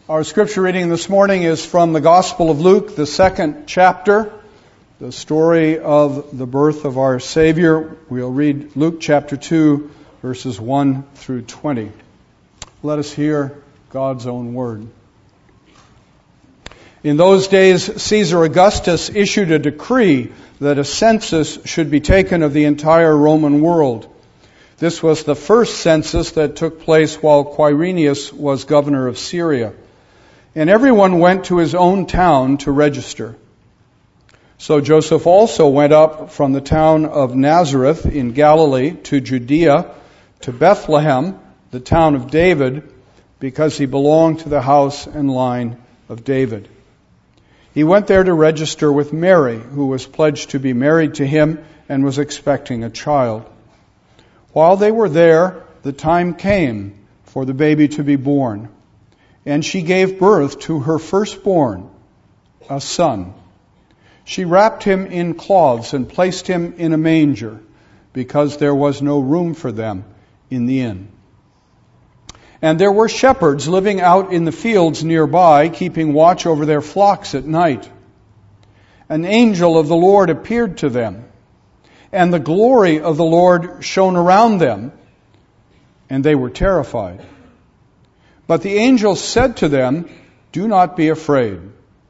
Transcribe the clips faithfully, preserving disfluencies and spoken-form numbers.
Our scripture reading this morning is from the Gospel of Luke, the second chapter, the story of the birth of our Savior. We'll read Luke chapter two, verses one through twenty. Let us hear God's own word. In those days, Caesar Augustus issued a decree that a census should be taken of the entire Roman world. This was the first census that took place while Quirinius was governor of Syria. And everyone went to his own town to register. So Joseph also went up from the town of Nazareth in Galilee to Judea, to Bethlehem, the town of David, because he belonged to the house and line of David. He went there to register with Mary, who was pledged to be married to him and was expecting a child. While they were there, the time came for the baby to be born. And she gave birth to her firstborn, a son. She wrapped him in cloths and placed him in a manger, because there was no room for them in the inn. And there were shepherds living out in the fields nearby, keeping watch over their flocks at night. An angel of the Lord appeared to them, and the glory of the Lord shone around them, and they were terrified. But the angel said to them, "Do not be afraid.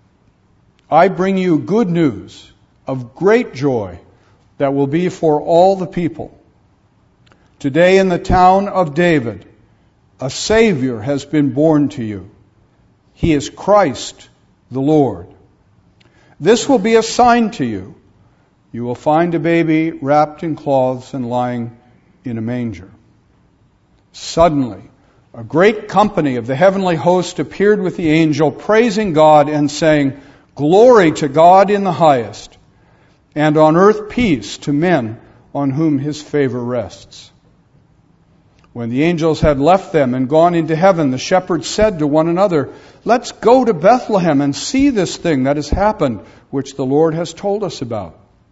I bring you good news of great joy that will be for all the people. Today in the town of David, a Savior has been born to you. He is Christ the Lord. This will be a sign to you. You will find a baby wrapped in cloths and lying in a manger." Suddenly, a great company of the heavenly host appeared with the angel, praising God and saying, "Glory to God in the highest, and on earth peace to men on whom his favor rests." When the angels had left them and gone into heaven, the shepherds said to one another, "Let's go to Bethlehem and see this thing that has happened, which the Lord has told us about."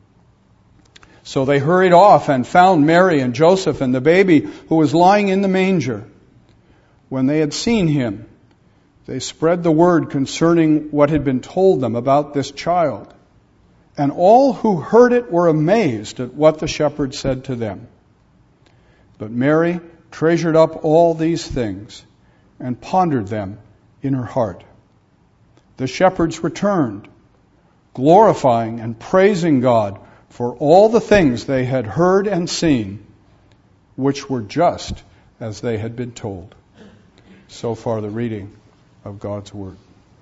So they hurried off and found Mary and Joseph and the baby who was lying in the manger. When they had seen him, they spread the word concerning what had been told them about this child. And all who heard it were amazed at what the shepherds said to them. But Mary treasured up all these things and pondered them in her heart. The shepherds returned, glorifying and praising God for all the things they had heard and seen, which were just as they had been told. So far, the reading of God's Word.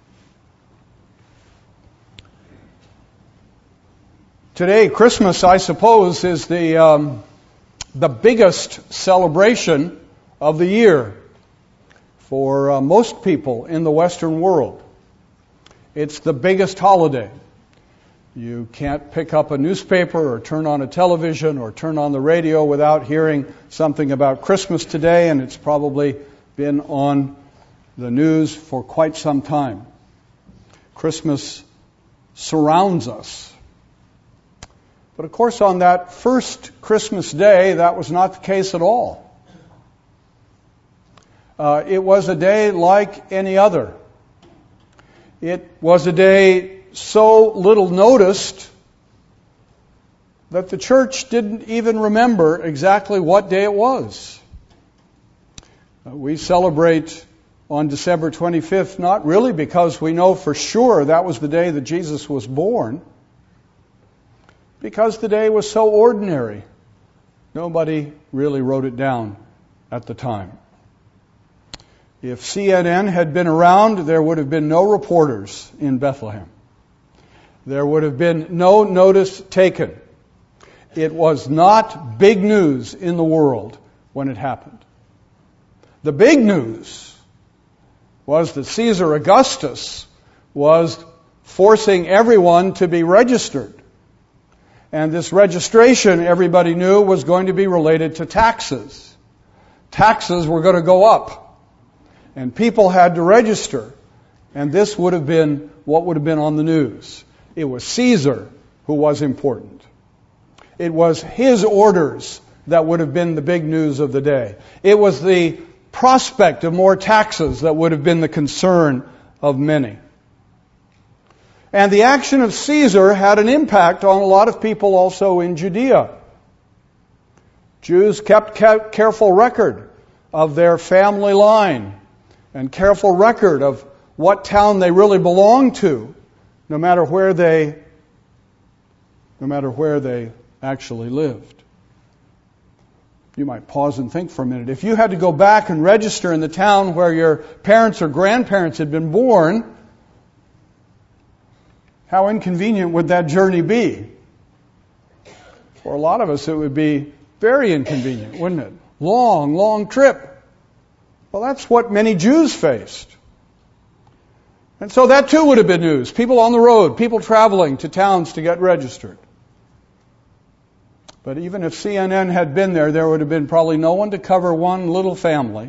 Today, Christmas, I suppose, is the um, the biggest celebration of the year for uh, most people in the Western world. It's the biggest holiday. You can't pick up a newspaper or turn on a television or turn on the radio without hearing something about Christmas today, and it's probably been on the news for quite some time. Christmas surrounds us. But of course, on that first Christmas day, that was not the case at all. Uh, it was a day like any other. It was a day so little noticed that the church didn't even remember exactly what day it was. We celebrate on December twenty-fifth, not really because we know for sure that was the day that Jesus was born, because the day was so ordinary. Nobody really wrote it down at the time. If C N N had been around, there would have been no reporters in Bethlehem. There would have been no notice taken. It was not big news in the world when it happened. The big news was that Caesar Augustus was forcing everyone to be registered. And this registration, everybody knew, was going to be related to taxes. Taxes were going to go up. And people had to register. And this would have been what would have been on the news. It was Caesar who was important. It was his orders that would have been the big news of the day. It was the prospect of more taxes that would have been the concern of many. And the action of Caesar had an impact on a lot of people also in Judea. Jews kept careful record of their family line and careful record of what town they really belonged to, no matter where they, no matter where they actually lived. You might pause and think for a minute. If you had to go back and register in the town where your parents or grandparents had been born, how inconvenient would that journey be? For a lot of us, it would be very inconvenient, wouldn't it? Long, long trip. Well, that's what many Jews faced. And so that too would have been news. People on the road, people traveling to towns to get registered. But even if C N N had been there, there would have been probably no one to cover one little family,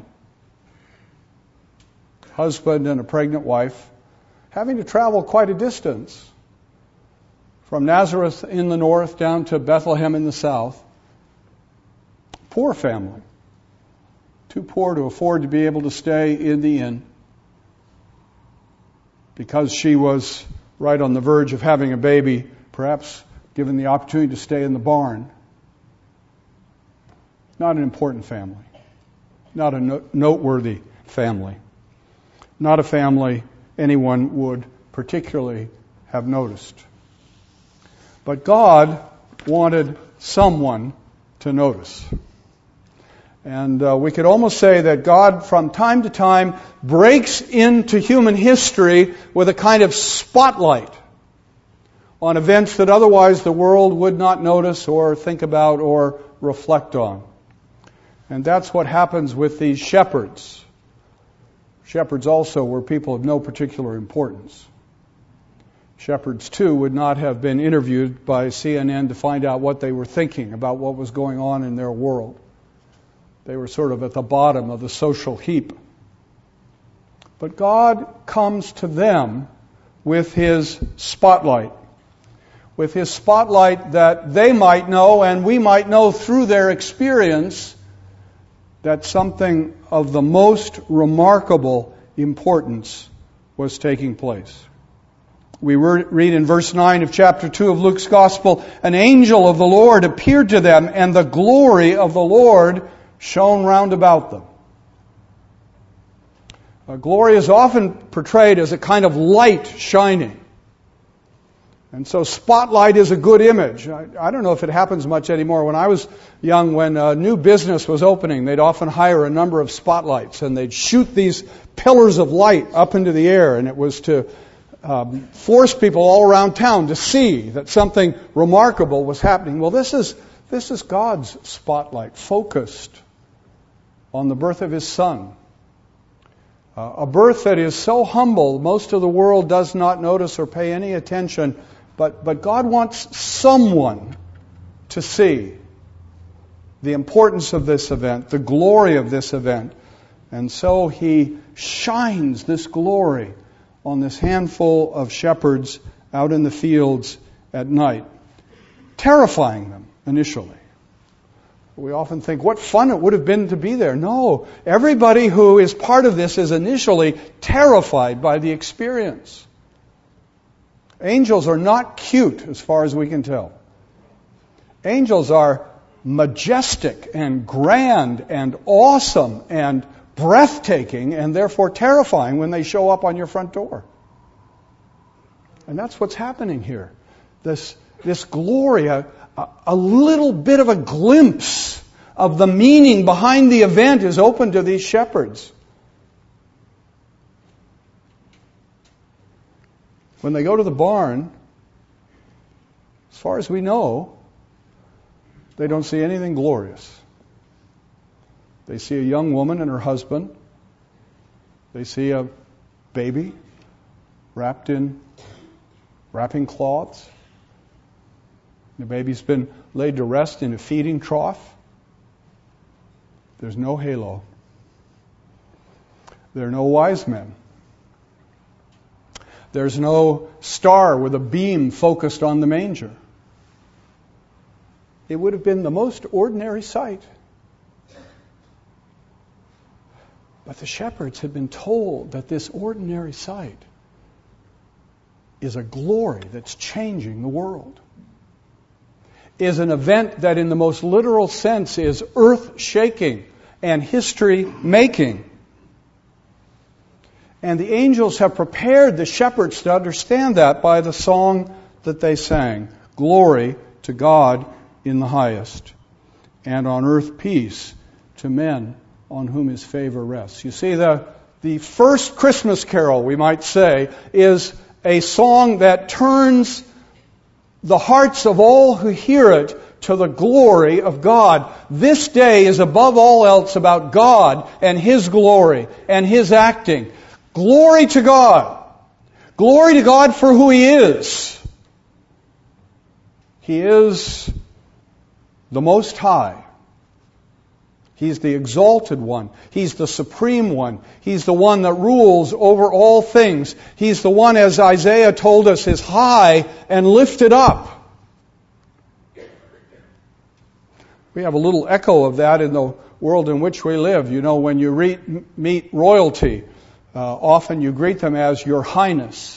husband and a pregnant wife, having to travel quite a distance from Nazareth in the north down to Bethlehem in the south. Poor family. Too poor to afford to be able to stay in the inn because she was right on the verge of having a baby, perhaps given the opportunity to stay in the barn. Not an important family. Not a no- noteworthy family. Not a family anyone would particularly have noticed. But God wanted someone to notice. And uh, we could almost say that God, from time to time, breaks into human history with a kind of spotlight on events that otherwise the world would not notice or think about or reflect on. And that's what happens with these shepherds. Shepherds also were people of no particular importance. Shepherds, too, would not have been interviewed by C N N to find out what they were thinking about what was going on in their world. They were sort of at the bottom of the social heap. But God comes to them with His spotlight. With His spotlight that they might know and we might know through their experience that something of the most remarkable importance was taking place. We read in verse nine of chapter two of Luke's Gospel, an angel of the Lord appeared to them, and the glory of the Lord shone round about them. Uh, glory is often portrayed as a kind of light shining. And so spotlight is a good image. I, I don't know if it happens much anymore. When I was young, when a new business was opening, they'd often hire a number of spotlights, and they'd shoot these pillars of light up into the air, and it was to um, force people all around town to see that something remarkable was happening. Well, this is this is God's spotlight, focused on the birth of His Son. Uh, a birth that is so humble, most of the world does not notice or pay any attention, but, but God wants someone to see the importance of this event, the glory of this event. And so He shines this glory on this handful of shepherds out in the fields at night, terrifying them initially. We often think, what fun it would have been to be there. No, everybody who is part of this is initially terrified by the experience. Angels are not cute, as far as we can tell. Angels are majestic and grand and awesome and breathtaking and therefore terrifying when they show up on your front door. And that's what's happening here. This, this glory, a, a little bit of a glimpse of the meaning behind the event is open to these shepherds. When they go to the barn, as far as we know, they don't see anything glorious. They see a young woman and her husband. They see a baby wrapped in wrapping cloths. The baby's been laid to rest in a feeding trough. There's no halo. There are no wise men. There's no star with a beam focused on the manger. It would have been the most ordinary sight. But the shepherds had been told that this ordinary sight is a glory that's changing the world, is an event that in the most literal sense is earth-shaking and history-making. And the angels have prepared the shepherds to understand that by the song that they sang. Glory to God in the highest, and on earth peace to men on whom his favor rests. You see, the, the first Christmas carol, we might say, is a song that turns the hearts of all who hear it to the glory of God. This day is above all else about God and His glory and His acting. Glory to God. Glory to God for who He is. He is the Most High. He's the exalted one. He's the supreme one. He's the one that rules over all things. He's the one, as Isaiah told us, is high and lifted up. We have a little echo of that in the world in which we live. You know, when you re- meet royalty, uh, often you greet them as Your Highness.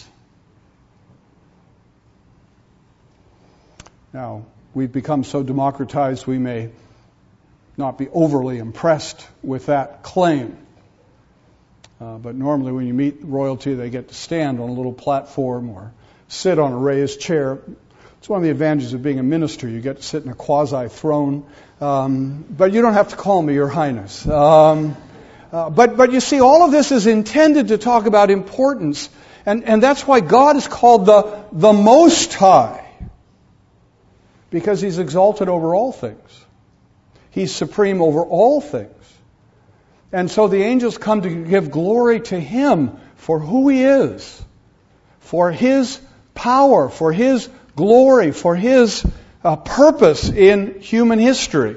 Now, we've become so democratized we may not be overly impressed with that claim. Uh, but normally when you meet royalty, they get to stand on a little platform or sit on a raised chair. It's one of the advantages of being a minister. You get to sit in a quasi-throne. Um, but you don't have to call me Your Highness. Um, uh, but, but you see, all of this is intended to talk about importance. And, and that's why God is called the, the Most High. Because He's exalted over all things. He's supreme over all things. And so the angels come to give glory to Him for who He is, for His power, for His glory, for His uh, purpose in human history.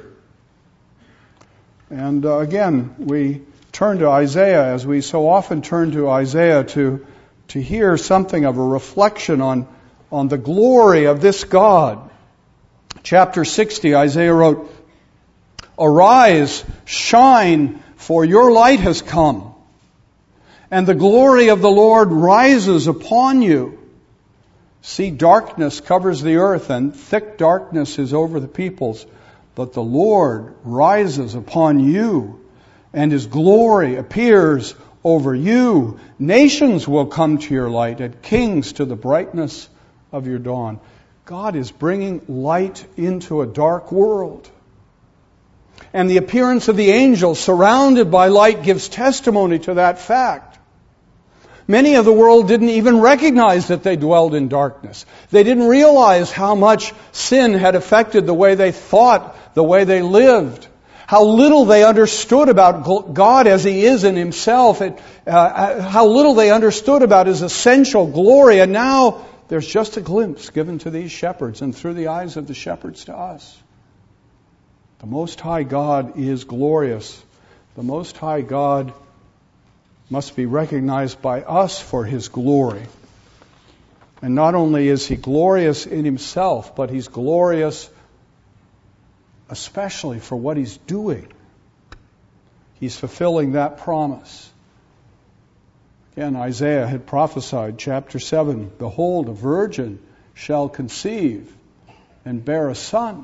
And uh, again, we turn to Isaiah, as we so often turn to Isaiah to, to hear something of a reflection on, on the glory of this God. Chapter sixty, Isaiah wrote, "Arise, shine, for your light has come, and the glory of the Lord rises upon you. See, darkness covers the earth, and thick darkness is over the peoples. But the Lord rises upon you, and His glory appears over you. Nations will come to your light, and kings to the brightness of your dawn." God is bringing light into a dark world. And the appearance of the angels surrounded by light gives testimony to that fact. Many of the world didn't even recognize that they dwelled in darkness. They didn't realize how much sin had affected the way they thought, the way they lived, how little they understood about God as He is in Himself, it, uh, how little they understood about His essential glory. And now there's just a glimpse given to these shepherds and through the eyes of the shepherds to us. The Most High God is glorious. The Most High God must be recognized by us for His glory. And not only is He glorious in Himself, but He's glorious especially for what He's doing. He's fulfilling that promise. Again, Isaiah had prophesied, chapter seven, "Behold, a virgin shall conceive and bear a son."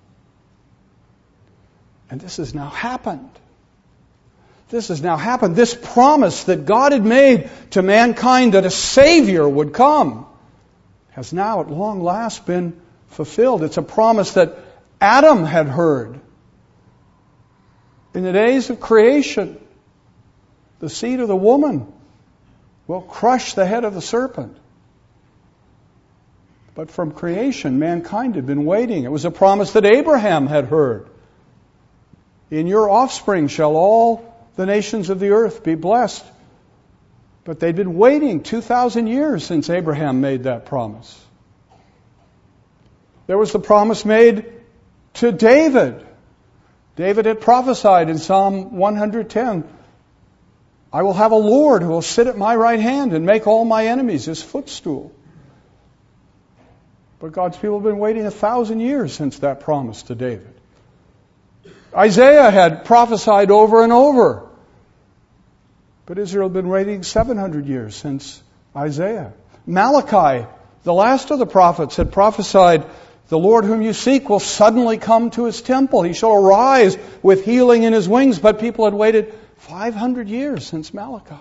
And this has now happened. This has now happened. This promise that God had made to mankind that a Savior would come has now at long last been fulfilled. It's a promise that Adam had heard in the days of creation. The seed of the woman will crush the head of the serpent. But from creation, mankind had been waiting. It was a promise that Abraham had heard. "In your offspring shall all the nations of the earth be blessed." But they'd been waiting two thousand years since Abraham made that promise. There was the promise made to David. David had prophesied in Psalm one hundred ten, "I will have a Lord who will sit at my right hand and make all my enemies His footstool." But God's people have been waiting a thousand years since that promise to David. Isaiah had prophesied over and over But Israel had been waiting seven hundred years since Isaiah. Malachi, the last of the prophets, had prophesied, the Lord whom you seek will suddenly come to his temple. He shall arise with healing in his wings. But people had waited five hundred years since Malachi.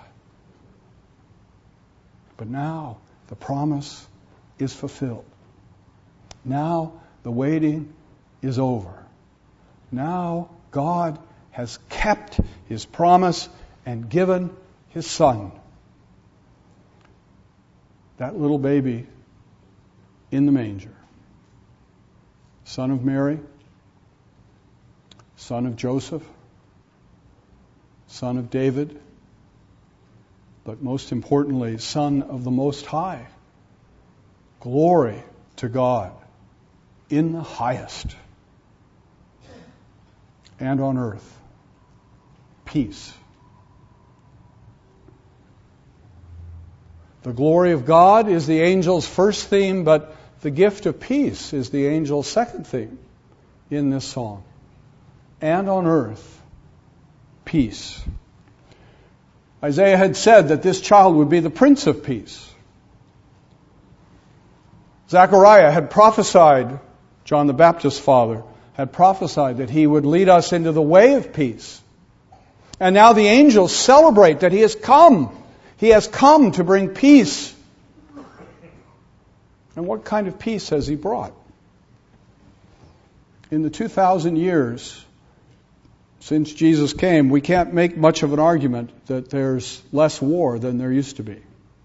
But now the promise is fulfilled. Now the waiting is over. Now God has kept his promise and given his Son. That little baby in the manger. Son of Mary, son of Joseph, son of David, but most importantly, Son of the Most High. Glory to God in the highest. And on earth, peace. The glory of God is the angel's first theme, but the gift of peace is the angel's second theme in this song. And on earth, peace. Isaiah had said that this child would be the Prince of Peace. Zechariah had prophesied, John the Baptist's father, had prophesied that he would lead us into the way of peace. And now the angels celebrate that he has come. He has come to bring peace. And what kind of peace has he brought? In the two thousand years since Jesus came, we can't make much of an argument that there's less war than there used to be.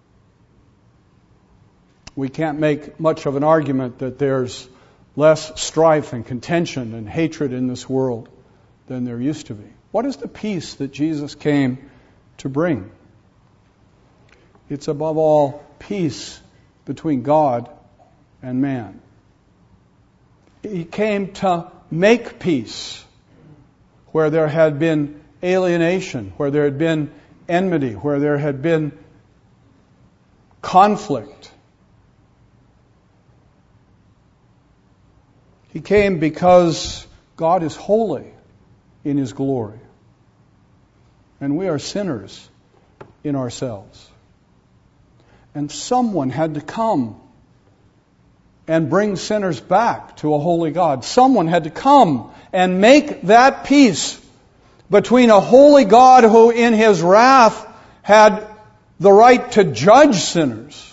We can't make much of an argument that there's less strife and contention and hatred in this world than there used to be. What is the peace that Jesus came to bring? It's above all peace between God and man. He came to make peace where there had been alienation, where there had been enmity, where there had been conflict. He came because God is holy in his glory, and we are sinners in ourselves. And someone had to come and bring sinners back to a holy God. Someone had to come and make that peace between a holy God who in his wrath had the right to judge sinners,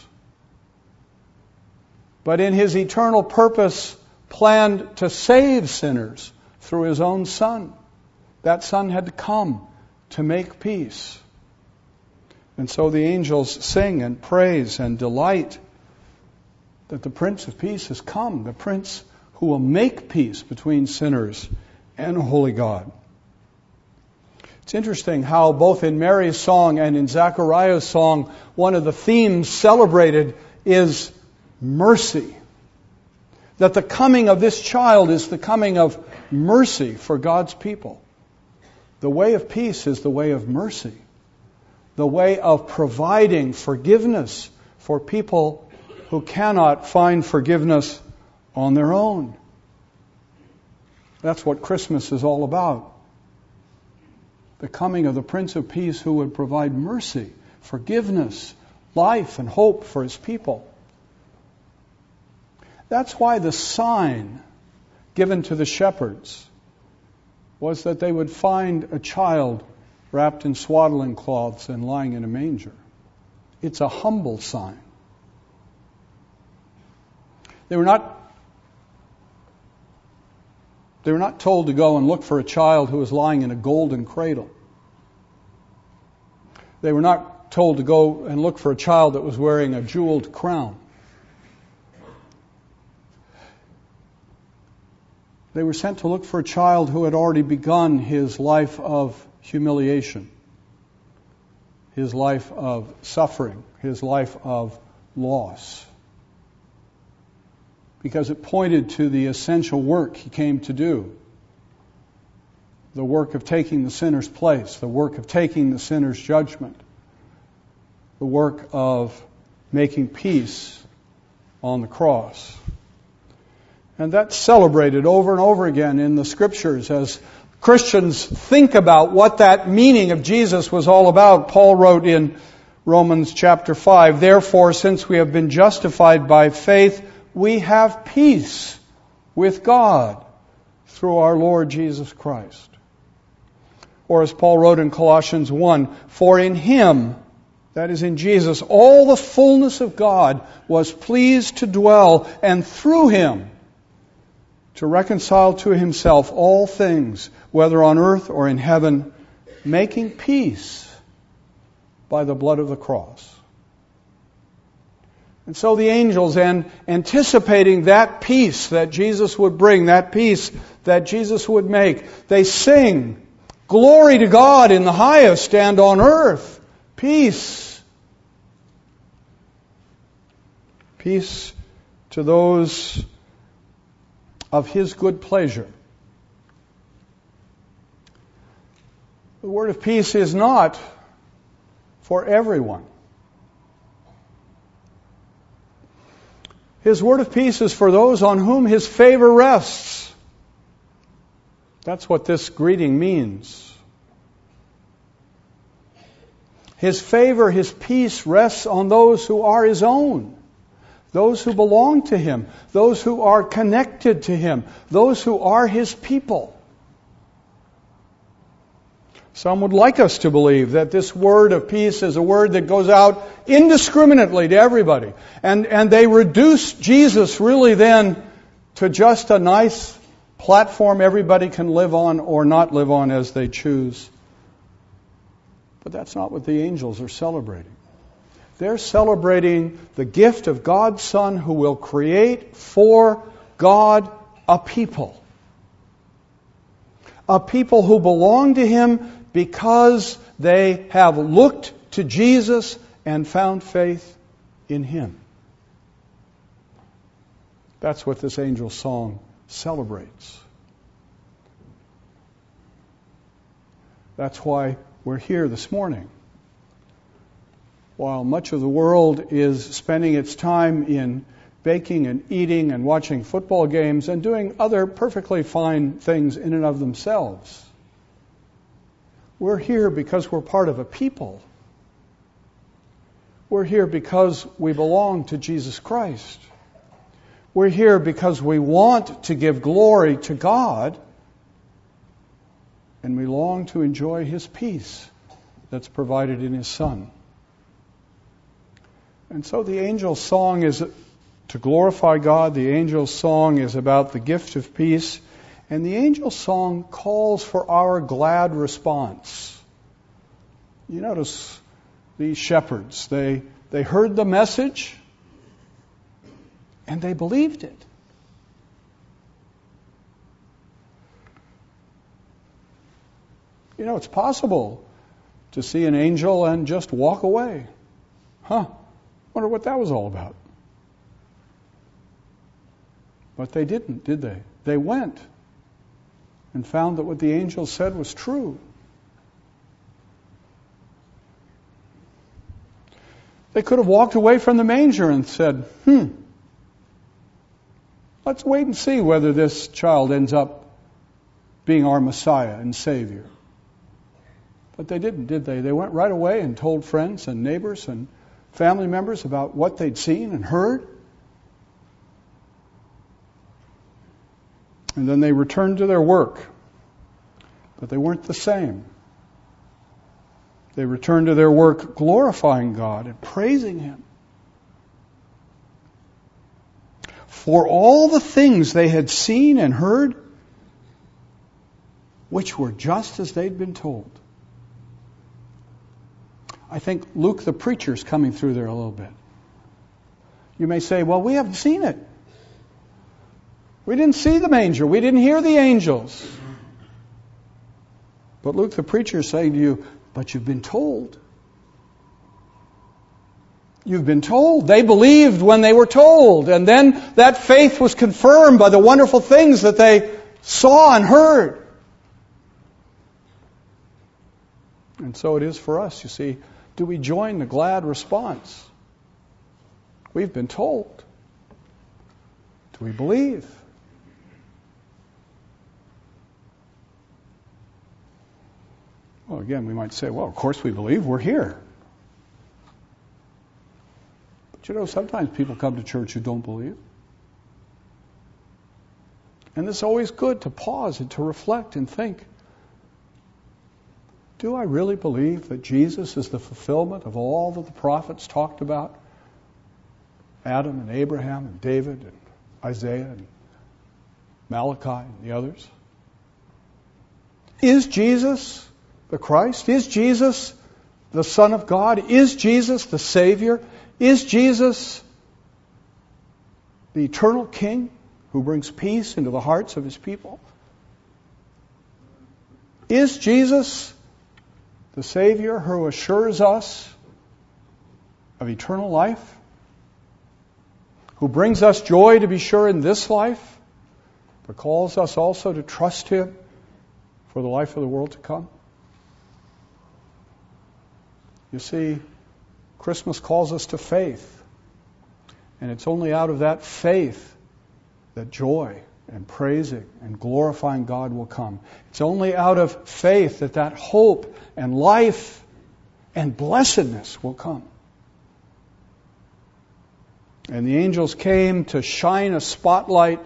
but in his eternal purpose planned to save sinners through his own Son. That Son had to come to make peace. And so the angels sing and praise and delight that the Prince of Peace has come, the Prince who will make peace between sinners and a holy God. It's interesting how both in Mary's song and in Zechariah's song, one of the themes celebrated is mercy. That the coming of this child is the coming of mercy for God's people. The way of peace is the way of mercy. The way of providing forgiveness for people who cannot find forgiveness on their own. That's what Christmas is all about. The coming of the Prince of Peace who would provide mercy, forgiveness, life, and hope for his people. That's why the sign given to the shepherds was that they would find a child wrapped in swaddling cloths and lying in a manger. It's a humble sign. They were not They were not told to go and look for a child who was lying in a golden cradle. They were not told to go and look for a child that was wearing a jeweled crown. They were sent to look for a child who had already begun his life of humiliation, his life of suffering, his life of loss. Because it pointed to the essential work he came to do. The work of taking the sinner's place, the work of taking the sinner's judgment, the work of making peace on the cross. And that's celebrated over and over again in the Scriptures as Christians think about what that meaning of Jesus was all about, Paul wrote in Romans chapter five, "Therefore, since we have been justified by faith, we have peace with God through our Lord Jesus Christ." Or as Paul wrote in Colossians one, "For in Him," that is in Jesus, "all the fullness of God was pleased to dwell, and through Him to reconcile to Himself all things, whether on earth or in heaven, making peace by the blood of the cross." And so the angels, and anticipating that peace that Jesus would bring, that peace that Jesus would make, they sing, "Glory to God in the highest, and on earth, peace." Peace to those of His good pleasure. The word of peace is not for everyone. His word of peace is for those on whom His favor rests. That's what this greeting means. His favor, His peace rests on those who are His own, those who belong to Him, those who are connected to Him, those who are His people. Some would like us to believe that this word of peace is a word that goes out indiscriminately to everybody. And, and they reduce Jesus really then to just a nice platform everybody can live on or not live on as they choose. But that's not what the angels are celebrating. They're celebrating the gift of God's Son who will create for God a people. A people who belong to Him because they have looked to Jesus and found faith in Him. That's what this angel song celebrates. That's why we're here this morning. While much of the world is spending its time in baking and eating and watching football games and doing other perfectly fine things in and of themselves, we're here because we're part of a people. We're here because we belong to Jesus Christ. We're here because we want to give glory to God, and we long to enjoy His peace that's provided in His Son. And so the angel's song is to glorify God. The angel's song is about the gift of peace. And the angel's song calls for our glad response. You notice these shepherds, they, they heard the message and they believed it. You know, it's possible to see an angel and just walk away. Huh, wonder what that was all about. But they didn't, did they? They went and found that what the angel said was true. They could have walked away from the manger and said, hmm, let's wait and see whether this child ends up being our Messiah and Savior. But they didn't, did they? They went right away and told friends and neighbors and family members about what they'd seen and heard. And then they returned to their work. But they weren't the same. They returned to their work glorifying God and praising Him for all the things they had seen and heard, which were just as they'd been told. I think Luke the preacher's coming through there a little bit. You may say, well, we haven't seen it. We didn't see the manger. We didn't hear the angels. But Luke the preacher is saying to you, but you've been told. You've been told. They believed when they were told. And then that faith was confirmed by the wonderful things that they saw and heard. And so it is for us, you see. Do we join the glad response? We've been told. Do we believe? Well, again, we might say, well, of course we believe. We're here. But you know, sometimes people come to church who don't believe. And it's always good to pause and to reflect and think, do I really believe that Jesus is the fulfillment of all that the prophets talked about? Adam and Abraham and David and Isaiah and Malachi and the others? Is Jesus the Christ? Is Jesus the Son of God? Is Jesus the Savior? Is Jesus the eternal King who brings peace into the hearts of His people? Is Jesus the Savior who assures us of eternal life? Who brings us joy, to be sure, in this life, but calls us also to trust Him for the life of the world to come? You see, Christmas calls us to faith. And it's only out of that faith that joy and praising and glorifying God will come. It's only out of faith that that hope and life and blessedness will come. And the angels came to shine a spotlight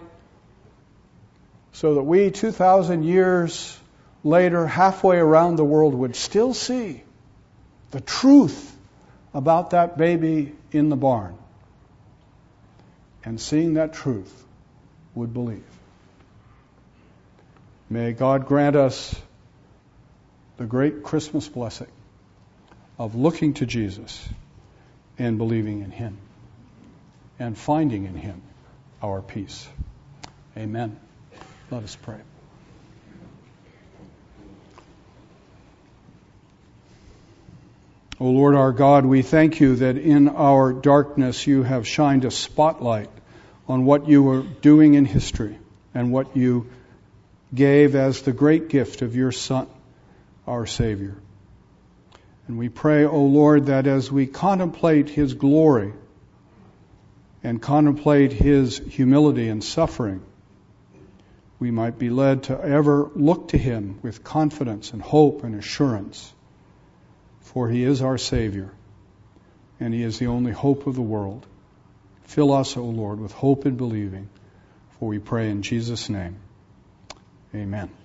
so that we, two thousand years later, halfway around the world, would still see the truth about that baby in the barn. And seeing that truth, would believe. May God grant us the great Christmas blessing of looking to Jesus and believing in Him and finding in Him our peace. Amen. Let us pray. O Lord our God, we thank You that in our darkness You have shined a spotlight on what You were doing in history and what You gave as the great gift of Your Son, our Savior. And we pray, O Lord, that as we contemplate His glory and contemplate His humility and suffering, we might be led to ever look to Him with confidence and hope and assurance. For He is our Savior, and He is the only hope of the world. Fill us, O Lord, with hope and believing, for we pray in Jesus' name. Amen.